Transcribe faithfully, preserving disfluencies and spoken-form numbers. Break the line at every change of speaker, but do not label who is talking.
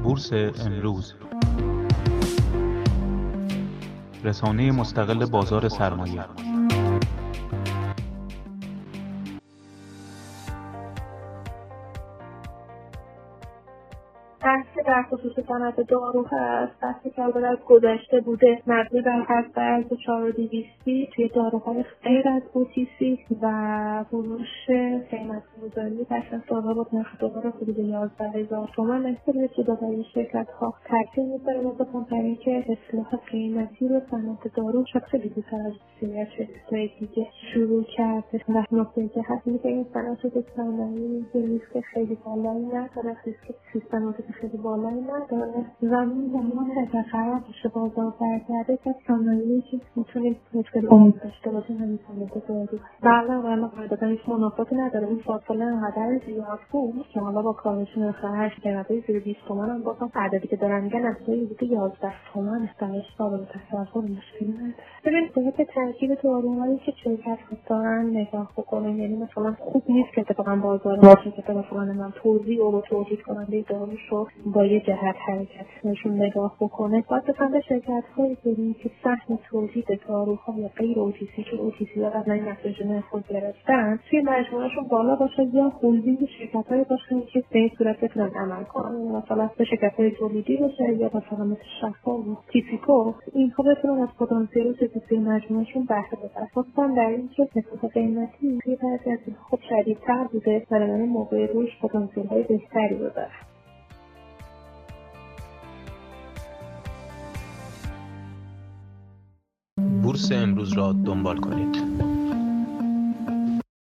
بورس امروز، رسانه مستقل بازار سرمایه.
بحث در خصوص صنعت دارو هست. بحثی که البته از گذشته بوده مبنی بر حد ارز چهار و دویستی توی داروهای غیر از اوتیسی و فروش قیمت گذاری پس از دارو با نرخ دلار حدود یازده هزار تومان احتمال شده برای شرکت ها تاثیر میذاره و بخاطر اینکه اصلاح قیمتی رو صنعت دارو شاید خیلی بیشتر از بسیاری شرکت‌های دیگه شروع کرده و نکته که هست اینه که این صنعت صنایعی ریسک خیلی بالایی نداره، ریسک سیستماتیک خیلی بالایی نداره و این زمان برقرار بشه بازار برگرده که صنایعی که میتونید مشکل امید داشته باشه همین صنعت دارو. بله بله قاعدتا هیچ منافاتی نداره. این فاصله انقدر زیاد بود که حالا با کاهش نرخ هر قیمتای زیر بیست تومن هم بازم عددی که دارن میگن از حدود یازده تومن استفاده قابل تصور مشکلی نداره. ببین بابت ترکیب داروهایی که شرکت دارن نگاه بکنن، یعنی مثلا خوب نیست که اتفاقا بازار باشه که مثلا من توضیح و توضیح کننده داروشو با یه جهت حرکت نشون نگاه بکنه. باید بفهمه شرکت‌هایی بریم که سهم تولید داروها یا غیر اوتیسی که اوتیسی ها از این نتیجه خود گرفتن توی مجموعهشون بالا باشه یا هولدینگ شرکت‌هایی باشن که به این صورت بتونن عمل کنن، مثلا به شرکت‌های تولیدی باشه یا مثلا مثل شفا و تیپیکو، اینها بتونن از پتانسیل توی مجموعهشون بهره ببرن. خصوصا در این که نسبت قیمتی توی بعضی از این خب شدیدتر بوده و در موقع روش پتانسیل‌های بهتری داره.
بورس امروز را دنبال کنید.